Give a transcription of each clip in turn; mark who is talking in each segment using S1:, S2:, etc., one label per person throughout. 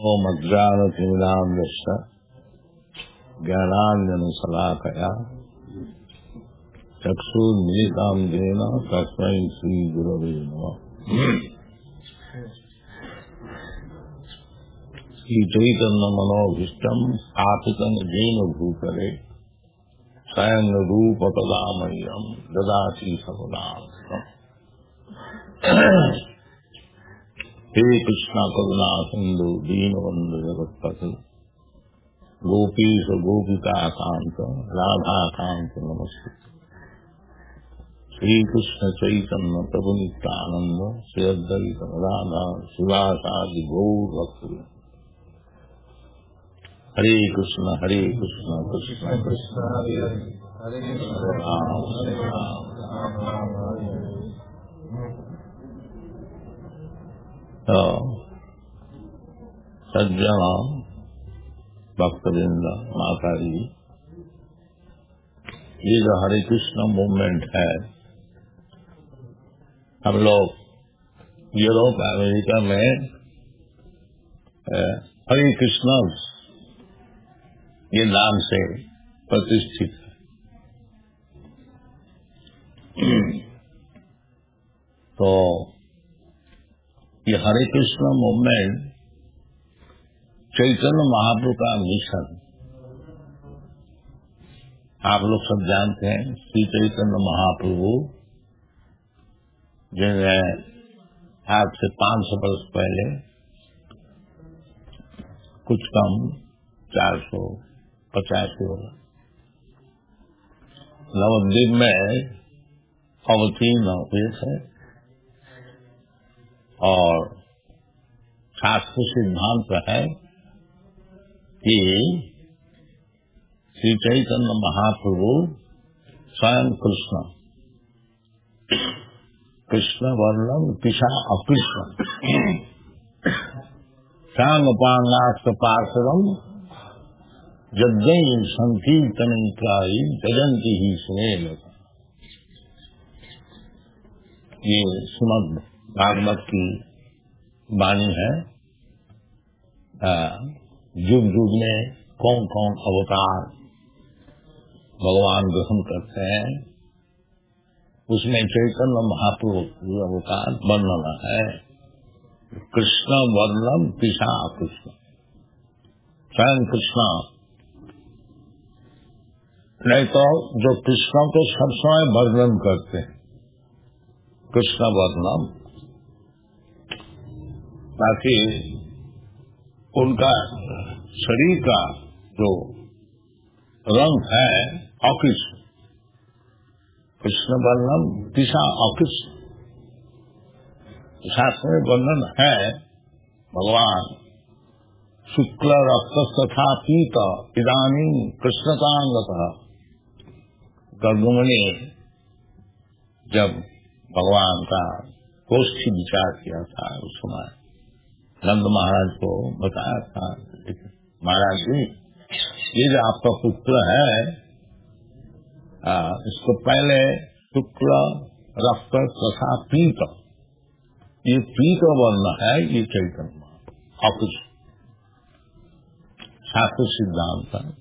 S1: ओम अज्ञानतिमिरान्धस्य ज्ञानाञ्जनशलाकया चक्षुर्मिलितं येन तस्मै श्रीगुरवे नमः। श्रीचैतन्यमनोभीष्टं स्थापितं येन भूतले स्वयं रूपकदा मह्यं ददाति सर्वदासम्। हे कृष्ण करुणा सिंधु दीनबंधु जगत्पते गोपीश गोपिका कांत राधा कांत नमस्ते। श्री कृष्ण चैतन्य प्रभु नित्यानंद श्री अद्वैत राधा शिवासादि गौर भक्त। हरे कृष्ण कृष्ण कृष्ण हरे राम हरे राम। तो सज्जन भक्तवृंद माता जी, ये जो हरे कृष्ण मूवमेंट है, हम लोग यूरोप अमेरिका में हरे कृष्ण ये नाम से प्रतिष्ठित है। तो ये हरे कृष्ण मूवमेंट चैतन्य महाप्रभु का मिशन, आप लोग सब जानते हैं। श्री चैतन्य महाप्रभु जिन्हें आज से 500 वर्ष पहले, कुछ कम 450 वर्ष, नवद्वीप में अवतीर्ण हुए थे और शास्त्र सिद्धांत है कि श्री चैतन्य महाप्रभु स्वयं कृष्ण, कृष्ण वर्णम पिशा अकृष्ण सांगपांगास्त पार्षदम यज्ञ संकीर्तनिकाई जजंती ही स्नेह। ये श्रीमद् भागवत की वाणी है। युग युग में कौन कौन अवतार भगवान ग्रहण करते हैं, उसमें चैतन्य महाप्रभु अवतार वर्णन है। कृष्ण वर्णम पिशा कृष्ण, स्वयं कृष्ण। नहीं तो जो कृष्ण को सब समय वर्णन करते हैं, कृष्ण वर्णम, ताकि उनका शरीर का जो रंग है अकृष्ण, कृष्ण वर्णम दिशा अकृष्ण। शास्त्र में वर्णन है, भगवान शुक्ल रक्त तथा पीत इदानी कृष्णतांगतः। गर्गमुनि जब भगवान का गोष्ठी विचार किया था, उस समय नंद महाराज को बताया था, महाराज जी ये जो आपका पुत्र है, इसको पहले शुक्ल रक्त तथा पीत, ये पीत वर्ण है, ये चैतन्य अकुश शास्त्र सिद्धांत है।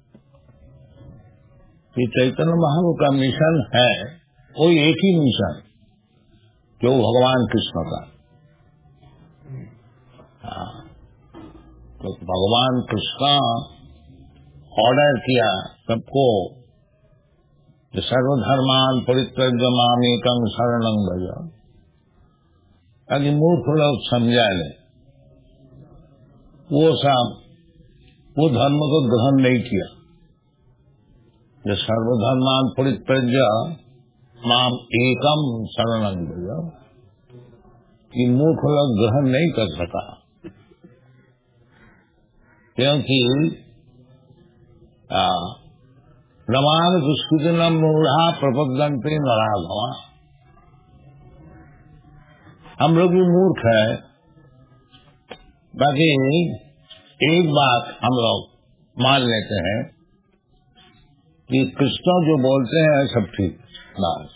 S1: ये चैतन्य महाप्रभु का मिशन है, वो एक ही मिशन जो भगवान कृष्ण का। तो भगवान कृष्ण ऑर्डर किया सबको, सर्वधर्मान परित्यज्य मामेकं शरणं भज, ताकि मूर्ख लोग समझा ले। वो धर्म को ग्रहण नहीं किया। जो सर्वधर्मान परित्यज्य माम एकम शरणं भज, कि मूर्ख लोग ग्रहण नहीं कर सका, क्योंकि नमान दुष्कृतिनम मूढ़ा प्रपद्यन्ते नराधमा। हम लोग भी मूर्ख है। बाकी एक बात हम लोग मान लेते हैं कि कृष्ण जो बोलते हैं सब ठीक, बस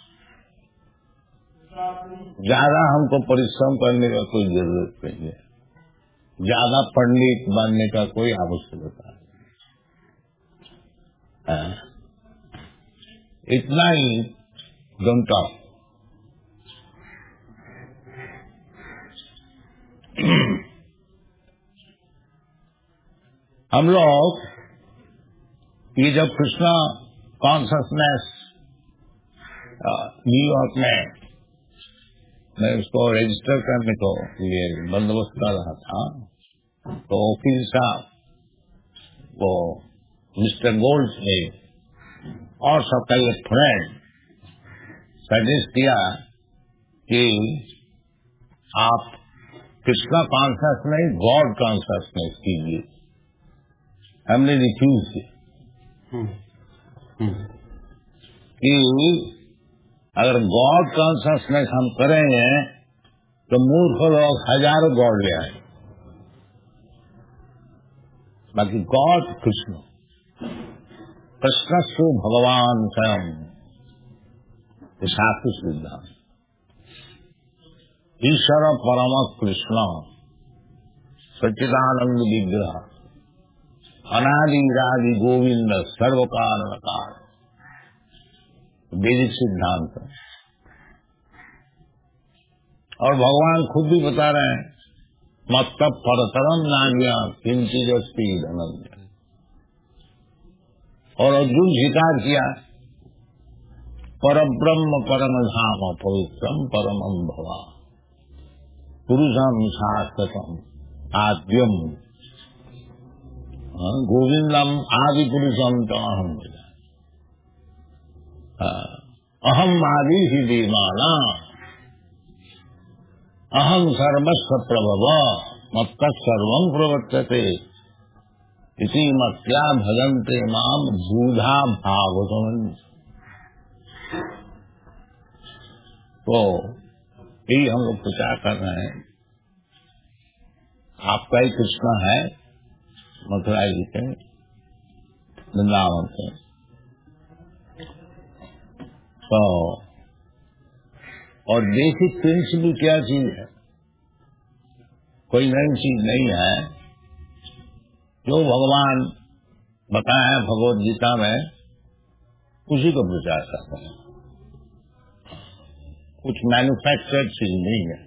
S1: ज्यादा हमको परिश्रम करने का कोई जरूरत नहीं है। ज्यादा पंडित बनने का कोई आवश्यकता है। इतना ही घंटा हम लोग ये जब कृष्णा कॉन्शसनेस न्यूयॉर्क में मैं उसको रजिस्टर करने को लिए बंदोबस्त कर रहा था, तो वकील साहब वो मिस्टर गोल्ड ने और सबका ये फ्रेंड सजेस्ट किया कि आप कृष्णा कॉन्शसनेस गॉड कॉन्शसनेस कीजिए। हमने रिफ्यूज किया कि अगर गॉड कॉन्शसनेस हम करेंगे तो मूर्ख लोग हजारों गॉड ले आए, बाकी गॉड कृष्ण, कृष्ण सु भगवान स्वयं, शास्त्र सिद्धांत ईश्वर परम कृष्ण सच्चिदानंद विग्रह अनादि रादि गोविंद सर्व कारण कारण, वैदिक सिद्धांत। और भगवान खुद भी बता रहे हैं मत परतरम नान्या किंचिदस्ति धनंजय। और अर्जुन स्वीकार किया परब्रह्म परम धाम पवित्रम परमं भवा पुरुषम शाश्वतम आद्यम गोविंदम आदि पुरुषम तमहम अहम आदि ही दीवाना अहम सर्वस्व प्रभव मत्त सर्वं प्रवर्तते इसी मत्या भजन्ते माम बूढ़ा भागवतम। तो यही हम लोग प्रचार कर रहे हैं। आपका ही कृष्ण है मथुरा जी के वृंदावन के, तो और बेसिक प्रिंसिपल क्या चीज है? कोई नई चीज नहीं है। जो भगवान बताया है भगवद गीता में उसी को प्रचार करते हैं, कुछ मैन्युफैक्चर्ड चीज नहीं है।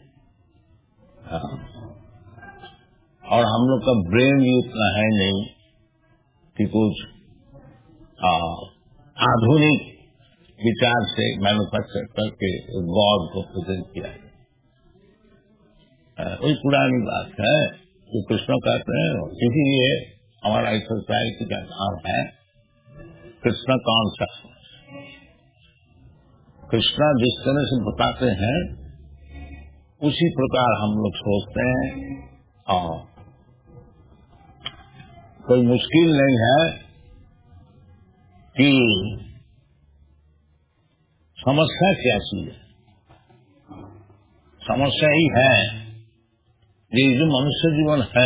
S1: और हम लोग का ब्रेन भी उतना है नहीं कि कुछ आधुनिक विचार से मैन्युफैक्चर करके गॉड को प्रेजेंट किया है। वही पुरानी बात है जो कृष्ण कहते हैं। इसीलिए हमारा इस सोसाइटी का नाम है कृष्ण कॉन्शसनेस। कृष्णा जिस तरह से बताते हैं उसी प्रकार हम लोग सोचते हैं। और कोई मुश्किल नहीं है कि समस्या क्या चीज है। समस्या ही है ये जो मनुष्य जीवन है,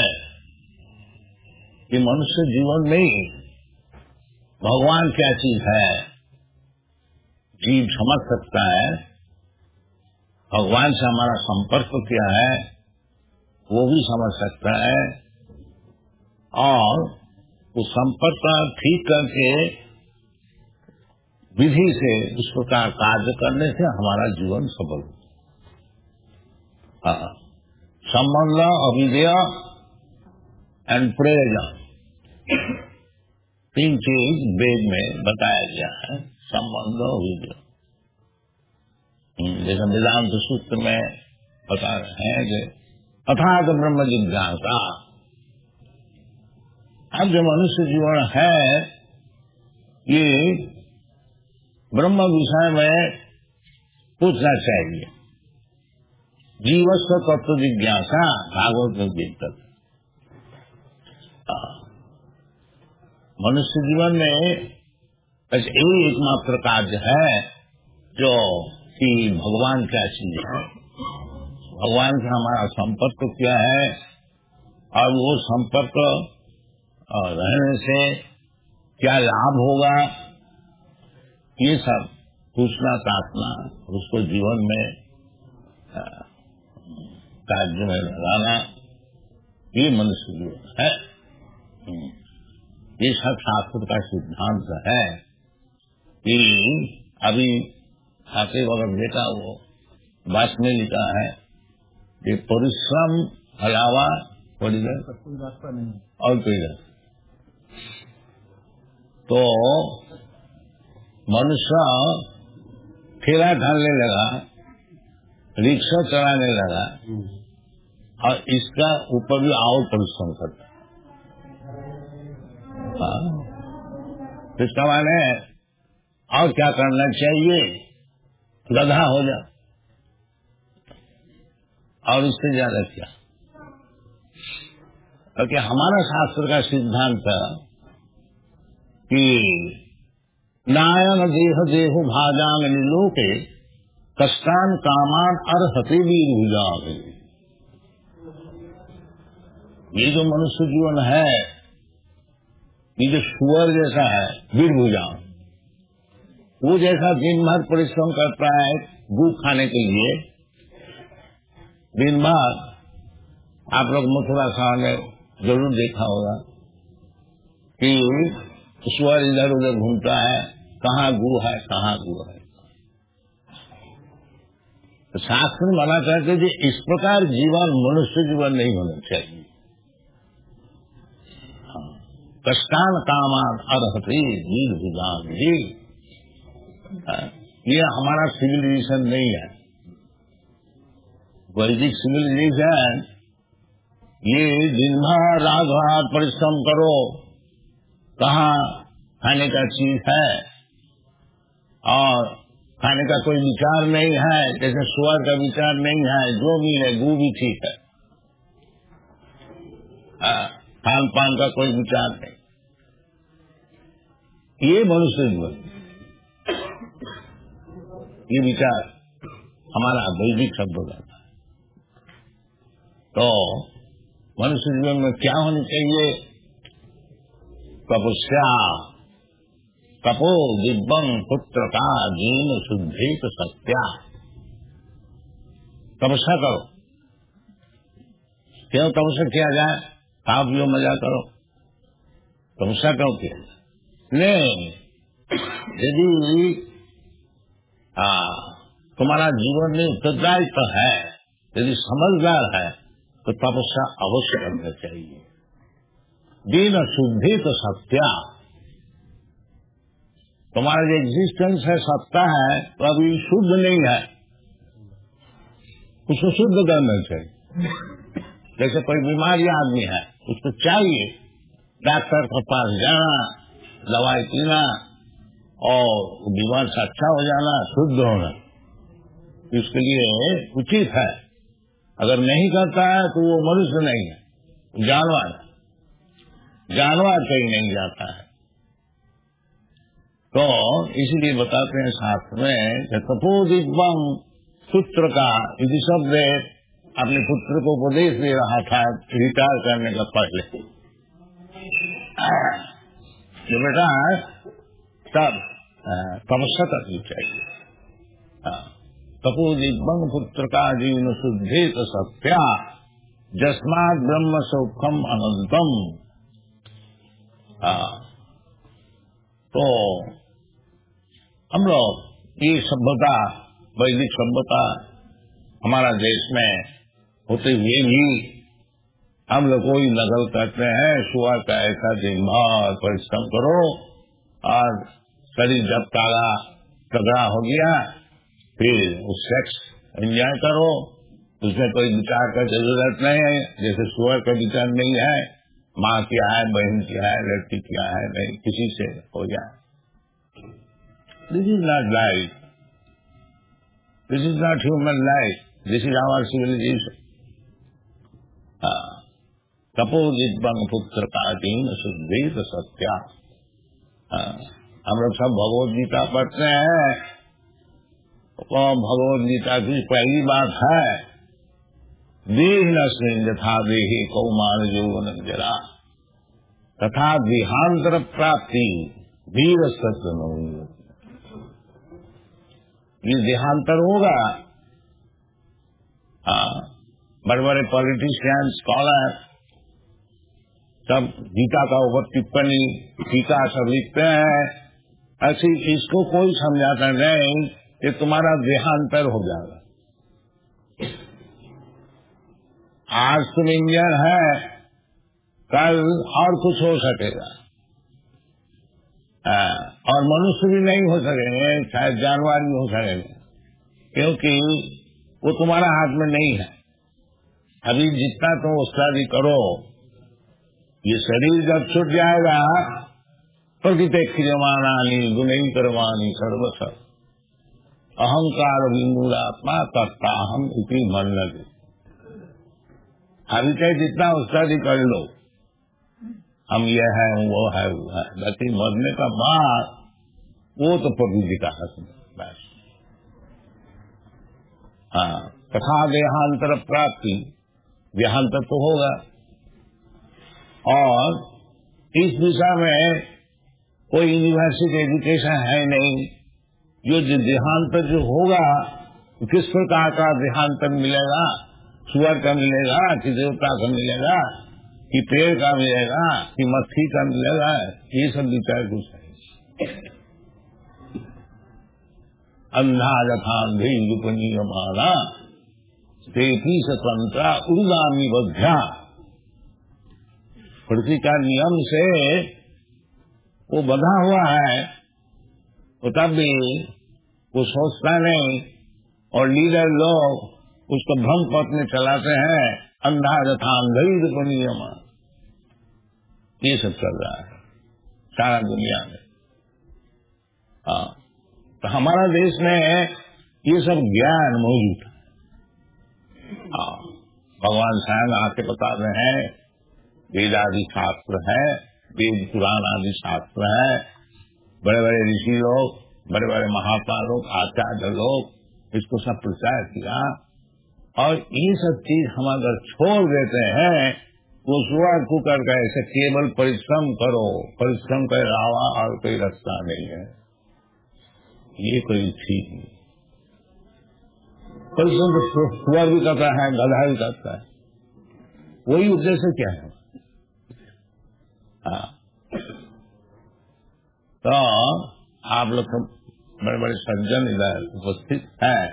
S1: ये मनुष्य जीवन नहीं भगवान क्या चीज है जीव समझ सकता है। भगवान से हमारा संपर्क क्या है वो भी समझ सकता है। और उस संपर्क ठीक करके विधि से इस प्रकार कार्य करने से हमारा जीवन सफल हो। संबंध अविद्या एंड प्रेरणा, तीन चीज वेद में बताया गया है। संबंध अविद्या जैसे वेदांत सूत्र में बता रहे हैं कि अथात ब्रह्म जिज्ञासा। अब जो मनुष्य जीवन है ये ब्रह्म विषय में पूछना चाहिए। जीवस्व तत्व जिज्ञासा भागवत में जीतक। मनुष्य जीवन में बस यही एकमात्र कार्य है जो कि भगवान क्या चीज है, भगवान से हमारा संपर्क क्या है और वो संपर्क रहने से क्या लाभ होगा, ये सब पूछना ताकना, उसको जीवन में कार्य में लगाना, ये मनुष्य जीवन है। ये सब शास्त्र का सिद्धांत है कि अभी आते वक्त देखा वो बात में लिखा है कि परिश्रम अलावा कोई रास्ता नहीं और कोई रास्ता। तो मनुष्य ठेला ढालने लगा, रिक्शा चलाने लगा और इसका ऊपर भी और परिश्रम करता। इसका माने और क्या करना चाहिए, गधा हो जा और उससे ज्यादा क्या। क्योंकि हमारा शास्त्र का सिद्धांत था कि नायन देह देह भाजान निलोके कष्टान कामान अर्हति वीरभुजा। ये जो मनुष्य जीवन है, ये जो सुअर जैसा है वीरभुजा, वो जैसा दिन भर परिश्रम करता है गू खाने के लिए। दिन भर आप लोग मथुरा शहर में जरूर देखा होगा कि सुअर इधर उधर घूमता है, कहाँ गू है कहाँ गू है। तो शास्त्र में मना करते कि इस प्रकार जीवन मनुष्य जीवन नहीं होना चाहिए। कष्टान कामान अर्हति वीरभुजान। ये हमारा सिविलाइजेशन नहीं है। वैदिक सिविलाइजेशन ये दिन भर रात रात परिश्रम करो, कहाँ खाने का चीज है और खाने का कोई विचार नहीं है, जैसे सुअर का विचार नहीं है, जो मिले गू भी ठीक है, खान पान का कोई विचार नहीं। ये मनुष्य जीवन, ये विचार हमारा वैदिक शब्द हो जाता है। तो मनुष्य जीवन में क्या होनी चाहिए? तपस्या, तपो दिव्यं पुत्र का जीन शुद्धि तो सत्या। तपस्या करो। क्यों तपस्या किया जाए? खाओ पियो मजा करो, तपस्या क्यों किया जाए? नहीं, यदि तुम्हारा जीवन में उत्तरदायित्व है, यदि समझदार है, तो तपस्या अवश्य करना चाहिए। दीन शुद्धि तो सत्या। तुम्हारा जो एग्जिस्टेंस है, सत्ता है, तो अभी शुद्ध नहीं है, उसको शुद्ध करना चाहिए। जैसे कोई बीमारी आदमी है, उसको चाहिए डॉक्टर के पास जाना, दवाई पीना और बीमार से अच्छा हो जाना, शुद्ध होना। इसके लिए उचित है। अगर नहीं करता है तो वो मनुष्य नहीं है, जानवर है। जानवर कहीं नहीं जाता है। तो इसलिए बताते हैं शास्त्र में कि तपो दिव्यं पुत्र का, यदि शब्द अपने पुत्र को उपदेश दे रहा था रिटायर करने का पहले, जो बेटा तब तपस्या करनी चाहिए। तपो दिव्यं पुत्र का जीवन शुद्धि तो सत्या, जस्मात् ब्रह्म सौख्यम अनंतम। तो हम लोग ये सभ्यता, वैदिक सभ्यता हमारा देश में होते हुए भी हम लोग कोई नकल करते हैं, सुअर का ऐसा दिन भर परिश्रम करो और शरीर जब काला तगड़ा हो गया, फिर उस सेक्स एंजॉय करो, उसमें कोई विचार का जरूरत नहीं है। जैसे सुअर का विचार नहीं है, माँ क्या है, बहन क्या है, लड़की क्या है, नहीं, किसी से हो जाए। This is not life, this is not human life, this is our civilization. तपो दिव्यं पुत्र का दीन शुद्धि तो सत्या। हम लोग सब भगवद गीता पढ़ते हैं। भगवद गीता की पहली बात है, देहिनस्मिन् यथा देहि कौमार यौवन जरा तथा देहांतर प्राप्ति वीर सत्य न। ये देहांतर होगा। बड़े बड़े पॉलिटिशियन, स्कॉलर सब गीता का ऊपर टिप्पणी टीका सब लिखते हैं। ऐसी इसको कोई समझाता नहीं कि तुम्हारा देहांतर हो जाएगा। आज तुम इंडियन है, कल और कुछ हो सकेगा। और मनुष्य भी नहीं हो सकेंगे, शायद जानवर भी हो सकेंगे, क्योंकि वो तुम्हारा हाथ में नहीं है। अभी जितना तुम स्टडी करो, ये शरीर जब छूट जाएगा, प्रकृति क्रियमाणानि गुणैः कर्माणि सर्वशः अहंकार विमूढ़ात्मा कर्ताहम् इति मन्यते। अभी चाहे जितना स्टडी कर लो, हम ये है वो है वो है, लेकिन मरने का बाद वो तो प्रकृति का है बस। हाँ, तथा देहांतर प्राप्ति, देहांतर तो होगा। और इस दिशा में कोई यूनिवर्सिटी एजुकेशन है नहीं। जो देहांतर जो होगा, किस प्रकार का देहांतर मिलेगा? सुअर का मिलेगा कि देवता का मिलेगा कि पेड़ का मिलेगा कि मक्खी का मिलेगा? ये सब विचार कुछ है। अंधा यथांधी विपनीयमाना तेती स्वतंत्रा उर्गामी बद्ध्या। पृथ्वी का नियम से वो बंधा हुआ है, तो तब भी वो सोचता नहीं, और लीडर लोग उसको भ्रम पथ में चलाते हैं। अंधा यथा अंधी विपनीयमान, ये सब चल रहा है सारा दुनिया में। हाँ, तो हमारा देश में ये सब ज्ञान मौजूद है। हाँ, भगवान स्वयं आके बता रहे हैं, वेद आदि शास्त्र है, वेद पुराण आदि शास्त्र है। बड़े बड़े ऋषि लोग, बड़े बड़े महात्मा लोग, आचार्य लोग इसको सब प्रचार किया। और ये सब चीज हम अगर छोड़ देते हैं, वो सुअर कुकर का ऐसे केवल परिश्रम करो, परिश्रम के अलावा और कोई रास्ता नहीं है। ये कोई ठीक नहीं। परिश्रम तो सुअर भी करता है, गधा भी करता है, वही उद्देश्य क्या है? तो आप लोग सब बड़े बड़े सज्जन इधर उपस्थित हैं।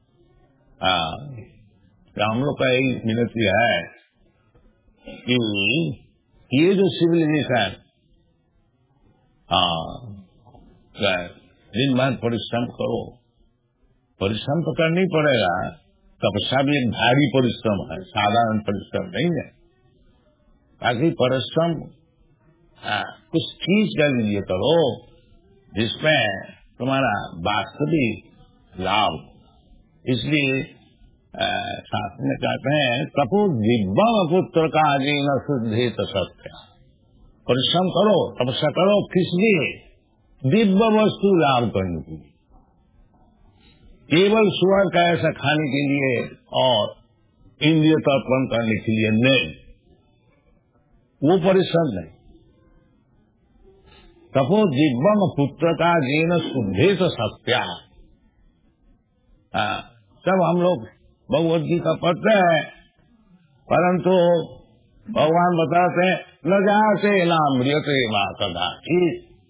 S1: तो हम लोग का यही विनती है कि ये जो सिविलाइजेशन, दिन भर परिश्रम करो। परिश्रम तो करनी पड़ेगा, तपस्या भी एक भारी परिश्रम है, साधारण परिश्रम नहीं है। बाकी परिश्रम कुछ चीज कर लीजिए करो जिसमें तुम्हारा वास्तविक लाभ। इसलिए शास्त्र में कहते हैं, तपो दिव्यम पुत्र का जीन शुद्धित सत्य। परिश्रम करो, तपस्या करो, किस लिए? दिव्य वस्तु लाभ करने के लिए, केवल सुअर का ऐसा खाने के लिए और इंद्रिय तर्पण करने के लिए नहीं, वो परिश्रम नहीं। तपो दिव्यम पुत्र का जीन शुद्धित सत्या। सब हम लोग भगवत गीता पढ़ते हैं, परंतु भगवान बताते हैं न जाते नाम्रियते वा कदाचित्।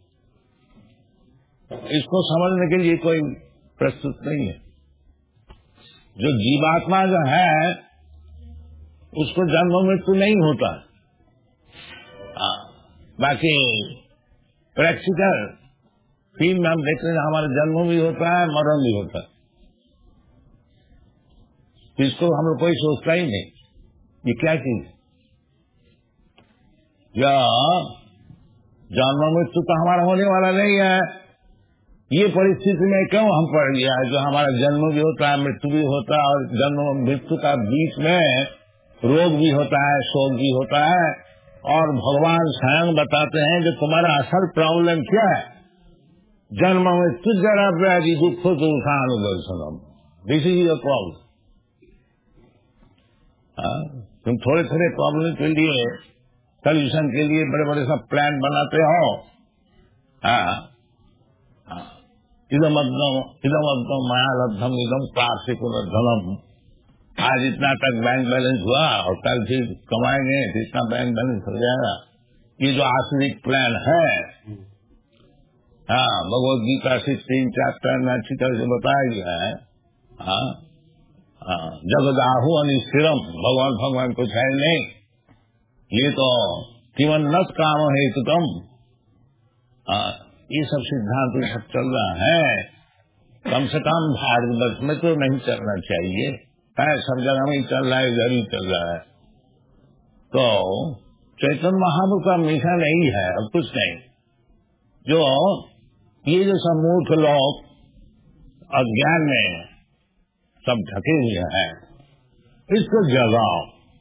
S1: इसको समझने के लिए कोई प्रस्तुत नहीं है। जो जीवात्मा जो है उसको जन्म मृत्यु नहीं होता। बाकी प्रैक्टिकल फील्ड में हम देखते हैं, हमारा जन्म भी होता है, मरण भी होता है। इसको हम लोग कोई सोचता ही नहीं, ये क्या चीज? या जन्म मृत्यु तो हमारा होने वाला नहीं है। ये परिस्थिति में क्यों हम पड़ गया है, जो हमारा जन्म भी होता है, मृत्यु भी होता है, और जन्म मृत्यु का बीच में रोग भी होता है, शोक भी होता है। और भगवान स्वयं बताते हैं कि तुम्हारा असल प्रॉब्लम क्या है? जन्म मृत्यु जरा व्याधि दुख दुखानुदर्शनम, दिस इज योर प्रॉब्लम। तुम थोड़े थोड़े प्रॉब्लम के लिए, सोल्यूशन के लिए बड़े बड़े सब प्लान बनाते हो। इदम अद्दम माया लब्धम इदम कार्तिक धनम। आज इतना तक बैंक बैलेंस हुआ और कल फिर कमाएंगे तो इतना बैंक बैलेंस हो जाएगा। ये जो आश्रित प्लान है, हाँ, भगवद गीता 16 चैप्टर में अच्छी तरह से बताया गया है। हाँ, हाँ, जगदाहु अनिश्चिरम, भगवान कुछ है नहीं, ये तो किवन्नत काम हेतुकम। ये सब सिद्धांत सब चल रहा है, कम से कम भारतवर्ष में तो नहीं चलना चाहिए, है सब जगह में ही चल रहा है, इधर ही चल रहा है। तो चैतन्य महाप्रभु का मिशन नहीं है, अब कुछ नहीं। जो ये जो सब मूर्ख लोग अज्ञान में सब ढके हुए हैं, इसको जगाओ।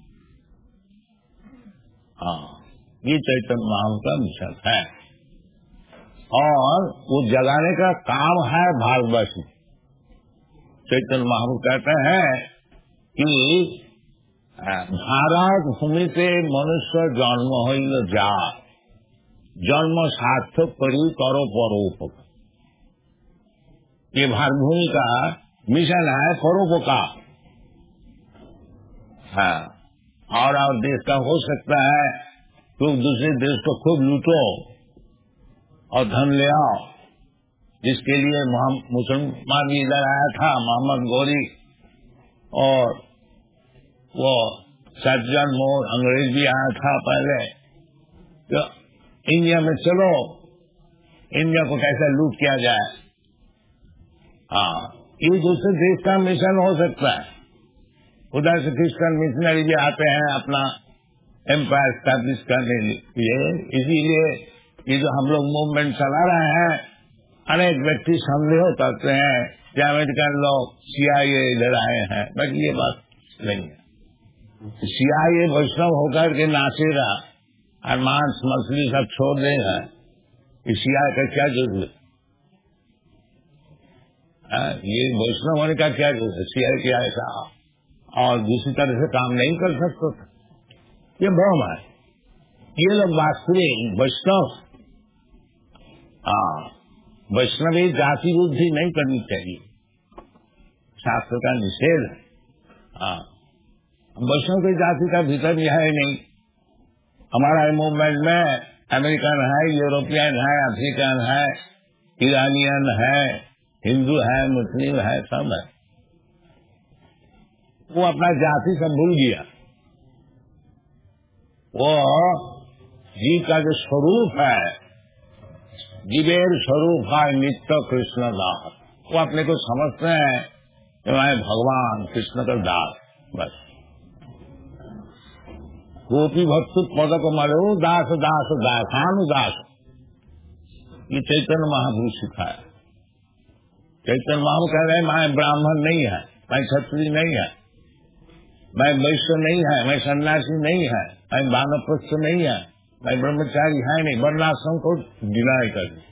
S1: हाँ, ये चैतन्य महाप्रभु का मिशन है, और वो जगाने का काम है भारतवर्ष में। चैतन्य महाप्रभु कहते हैं कि भारत भूमि पे मनुष्य जन्म हो जा, जन्म सार्थक करी करो परोपकार। ये भारत भूमि का मिशन है, परोपकार। हाँ, और देश का हो सकता है तो दूसरे देश को खूब लूटो और धन ले आओ, जिसके लिए मुसलमान भी इधर आया था, मोहम्मद गौरी, और वो सज्जन मोर अंग्रेज भी आया था पहले। तो इंडिया में चलो, इंडिया को कैसे लूट किया जाए। हाँ, ये दूसरे देश का मिशन हो सकता है। उधर से क्रिश्चियन मिशनरी भी आते हैं अपना एम्पायर स्टैब्लिश करने के लिए। इसीलिए ये जो हम लोग मूवमेंट चला रहे हैं, अनेक व्यक्ति संदेह करते हैं कि अमेरिकन लोग CIA इधर आए हैं, बट ये बात नहीं है। CIA वैष्णव होकर के नाचेगा और मांस मछली सब छोड़ देगा, CIA का क्या जरूरत है? ये वैष्णव होने का क्या जरूरत है? CIA क्या ऐसा और दूसरी तरह से काम नहीं कर सकते? ये भ्रम है। ये लोग वास्तविक वैष्णव, वैष्णवी जाति बुद्धि नहीं करनी चाहिए, शास्त्र का निषेध है। वैष्णव की जाति का भीतर यह है नहीं। हमारा मूवमेंट में अमेरिकन है, यूरोपियन है, अफ्रीकन है, ईरानियन है, हिंदू है, मुस्लिम है, सब है। वो अपना जाति सब भूल गया। वो जीव का जो स्वरूप है, जीवेर स्वरूप है नित्य कृष्ण दास, वो अपने को समझते हैं कि मैं भगवान कृष्ण का दास। बस गोपी भक्त पद को मरो दास दास दासानुदास, ये चैतन्य महापुरुष सिखाया। चैतन्य महापुरुष कह रहे हैं मैं ब्राह्मण नहीं है, मैं क्षत्रिय नहीं है, मैं वैश्य नहीं है, मैं सन्यासी नहीं है, मैं वानप्रस्थ नहीं है, मैं ब्रह्मचारी है नहीं, वर्णाश्रम को डिनाय कर दी।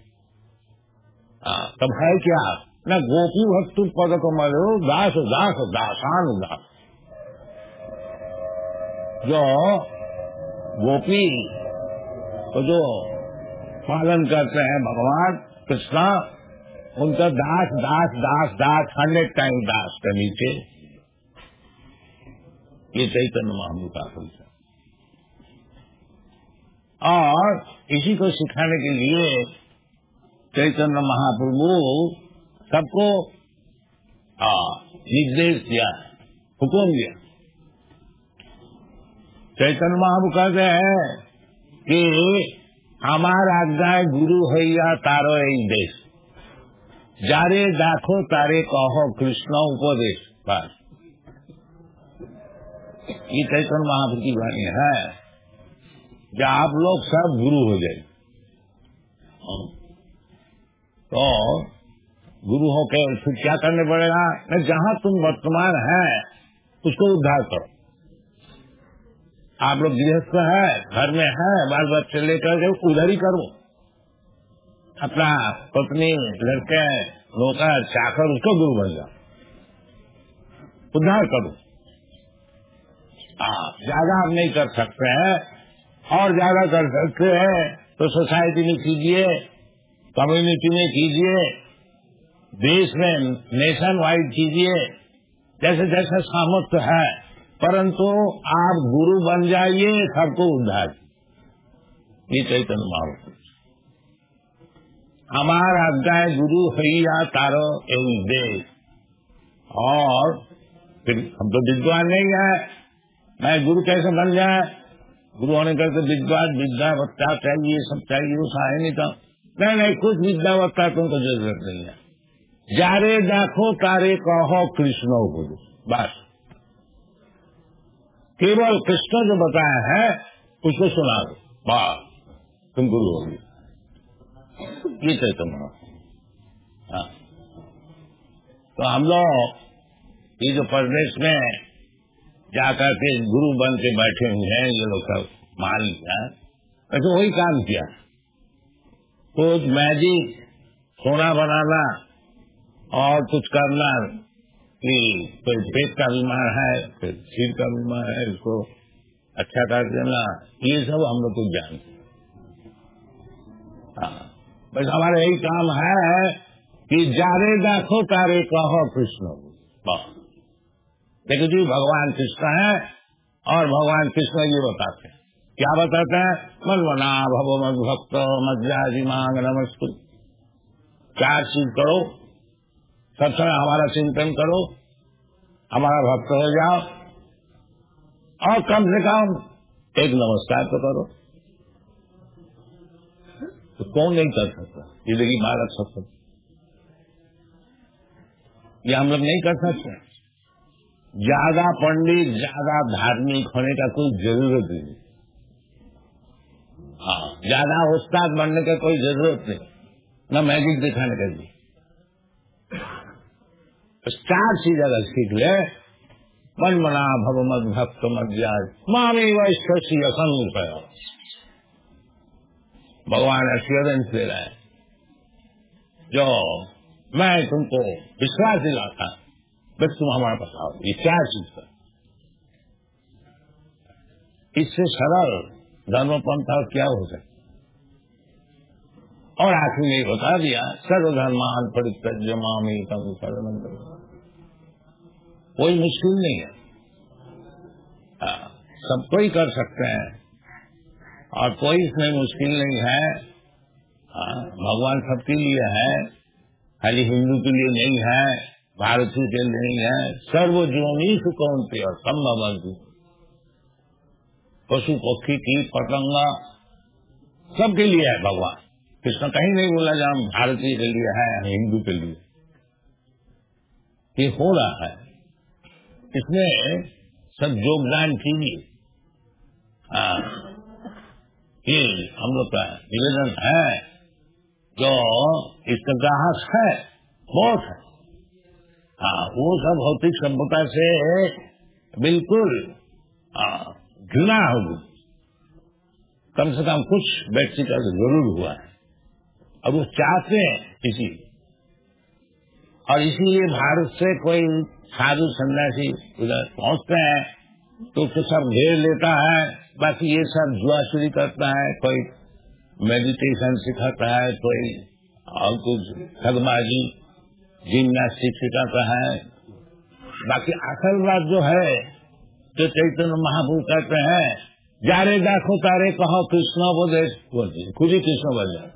S1: तब है क्या न गोपी भक्त पद को मरो दास दास दासानुदास। जो गोपी को जो पालन करते हैं भगवान कृष्ण, उनका दास दास दास दास 100 टाइम दास के नीचे, ये चैतन्य महाप्रभु का परिचय। और इसी को सिखाने के लिए चैतन्य महाप्रभु सबको निर्देश दिया, हुक्म दिया। चैतन्य महाप्रभु कहते हैं कि हमार आज्ञा गुरु हैया तारो एक देश, जारे दाखो तारे कहो कृष्ण उपदेश। बस ये चैतन्य महाप्रभु की वाणी है कि आप लोग सब गुरु हो जाए। तो गुरु होकर फिर क्या करने पड़ेगा? न जहाँ तुम वर्तमान है उसको उद्धार करो। आप लोग गृहस्थ है, घर में है, बाल बच्चे लेकर के उधर ही करो। अपना पत्नी, लड़के, नौकर, चाकर, उसको गुरु बन जाओ, उद्धार करो। ज्यादा आप नहीं कर सकते हैं, और ज्यादा कर सकते हैं तो सोसाइटी में कीजिए, कम्युनिटी में कीजिए, देश में नेशन वाइड कीजिए, जैसे जैसे सामर्थ्य है। परंतु आप गुरु बन जाइए, सबको उद्धार। ये चैतन्य महाप्रभु। हमारा अध्याय गुरु हैया तारो एवं दे, और फिर हम तो विद्वान नहीं है, मैं गुरु कैसे बन जाए? गुरु होने करके विद्यावत्ता चाहिए, सब चाहिए, वो है नहीं था। नहीं, कुछ विद्यावत्ता तुमको जरूरत नहीं है। जारे देखो तारे कहो कृष्ण गुरु, बस केवल कृष्ण जो बताया है उसको सुना दो, बस तुम गुरु होगी। ये चैतन्य। हाँ, तो हम लोग ये जो प्रदेश में जाकर के गुरु बन के बैठे हुए हैं, ये लोग सब मान लिया, वैसे वही काम किया। कुछ मैजिक सोना बनाना और कुछ करना कि कोई पेट का बीमार है, फिर सिर का बीमार है, इसको अच्छा कर देना, ये सब हम लोग कुछ जानते। हाँ, बस हमारा यही काम है कि जारे देखो तारे कहो कृष्ण। देखो जी, भगवान कृष्ण है और भगवान कृष्ण ये बताते हैं। क्या बताते हैं? मन्मना भव मद भक्त मध्यादि मांग नमस्कुर। चार चीज करो, सब समय हमारा चिंतन करो, हमारा भक्त हो जाओ, और कम से कम एक नमस्कार तो करो। तो कौन नहीं कर सकता? ये देखिए भारत सत्य, ये हम लोग नहीं कर सकते। ज्यादा पंडित, ज्यादा धार्मिक होने का कोई जरूरत नहीं। हाँ, ज्यादा उस्ताद बनने का कोई जरूरत नहीं, न मैजिक दिखाने का भी। चार चीज अगर सीख ले, मन मना भव मद भक्त मध्याज मामी वैश्वसी असंग, भगवान एश्योरेंस दे रहा है, जो मैं तुमको विश्वास दिलाता, बस तुम हमारे पास आओ। ये चार चीज का, इससे सरल धर्म पंथा क्या हो सकता? और आखिर में बता दिया, सर्वधर्मान परित्यज्य मामी तम शरणं व्रज। कोई मुश्किल नहीं है, सब कोई कर सकते हैं, और कोई इसमें मुश्किल नहीं है। भगवान सबके लिए है, खाली हिंदू के लिए नहीं है, भारतीय के लिए नहीं है। सर्वजीवनी सुकौन्तेय और संभवन्तु, पशु पक्षी कीट पतंगा सबके लिए है भगवान। कृष्ण कहीं नहीं बोला जहाँ भारतीय के लिए है, हिंदू के लिए। ये हो रहा है, इसमें सब योगदान कीजिए। ये हम लोग का निवेदन है, जो इसका ग्राहक है बहुत है। हाँ, वो सब भौतिक सभ्यता से बिल्कुल घृणा होगी। कम से कम कुछ व्यक्ति का तो जरूर हुआ है, और वो चाहते हैं इसी, और इसीलिए भारत से कोई साधु सन्यासी उधर पहुंचते हैं तो उसको सब घेर लेता है। बाकी ये सब जुआचुरी करता है, कोई मेडिटेशन सिखाता है, कोई और कुछ ठगबाजी जिम्नास्टिक सिखाता है। बाकी असल बात जो है, जो चैतन्य महाप्रभु कहते हैं, जारे देखो तारे कहो कृष्ण बोले, खुद ही कृष्ण बन जाए,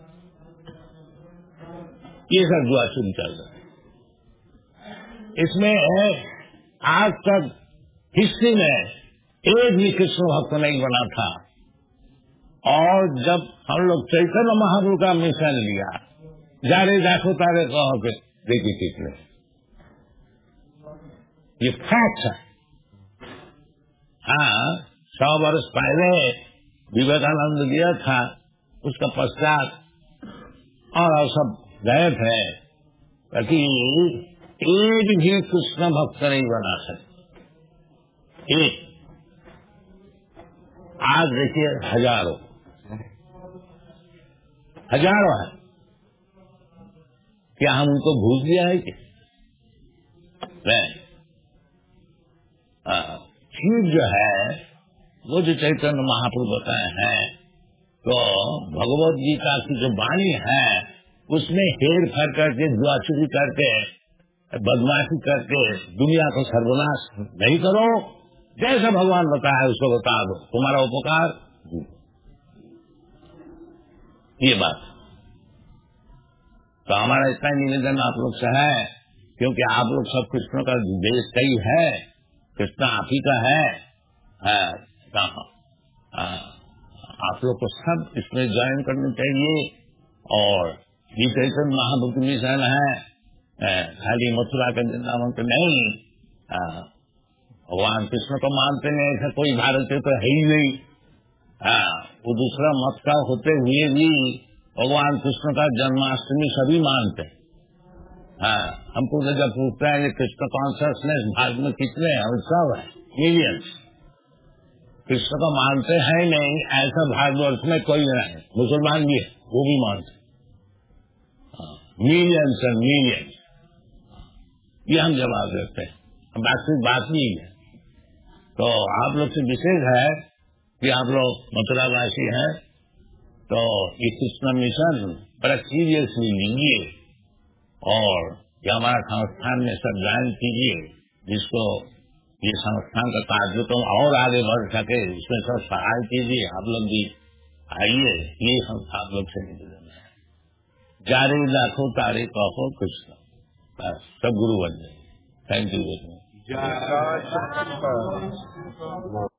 S1: ये सब जुआचुरी चल रहा है। इसमें आज तक हिस्ट्री में एक भी कृष्ण भक्त नहीं बना था, और जब हम लोग चैतन्य महाप्रभु का मिशन लिया, जारे देखो तारे कहो के देखिए कितने, ये फैक्ट है। हाँ, 100 वर्ष पहले विवेकानंद दिया था, उसका पश्चात और सब गए थे, ताकि एक भी कृष्ण भक्त नहीं बना सकते। एक आज देखिए हजारों है। क्या हम उनको भूल दिया है कि नहीं? ठीक जो है, वो जो चैतन्य महाप्रभु बताए हैं, तो भगवत गीता की जो वाणी है, उसमें हेर फेर करके, जुआचुरी करके, बदमाशी करके दुनिया को सर्वनाश नहीं करो। जैसा भगवान बताया उसको बता दो, तुम्हारा उपकार। ये बात। तो हमारा इतना निवेदन आप लोग से है, क्योंकि आप लोग सब कृष्ण का देश का ही है, कृष्ण आप ही का है। आप लोग को सब इसमें ज्वाइन करना चाहिए। और ये चैतन्य महाभक्त मिशन है, खाली मथुरा का वृंदावन का नहीं। भगवान कृष्ण को मानते नहीं ऐसा कोई भारतीय तो है ही नहीं। वो दूसरा मत का होते हुए भी भगवान कृष्ण का जन्माष्टमी सभी मानते हैं। हमको तो जब पूछते हैं कृष्ण कॉन्शियसनेस भारत में कितने हैं, सब है मिलियंस। कृष्ण को मानते हैं नहीं ऐसा भारतवर्ष में कोई नहीं। मुसलमान भी है, वो भी मानते, मिलियंस एंड मिलियंस। ये हम जवाब देते हैं, वास्तविक बात नहीं है। तो आप लोग से विशेष है कि आप लोग मथुरावासी हैं, तो ये कृष्ण मिशन बड़ा सीरियसली लीजिए और ये हमारा संस्थान में सब ज्वाइन कीजिए, जिसको ये संस्थान का कार्यक्रम और आगे बढ़ सके उसमें सब सहाय कीजिए। आप लोग भी आइए, ये हम आप लोग से निवेदन है। जारे लाखों तारे कहो कृष्ण, बस सब गुरु बन जाए। Thank you very much.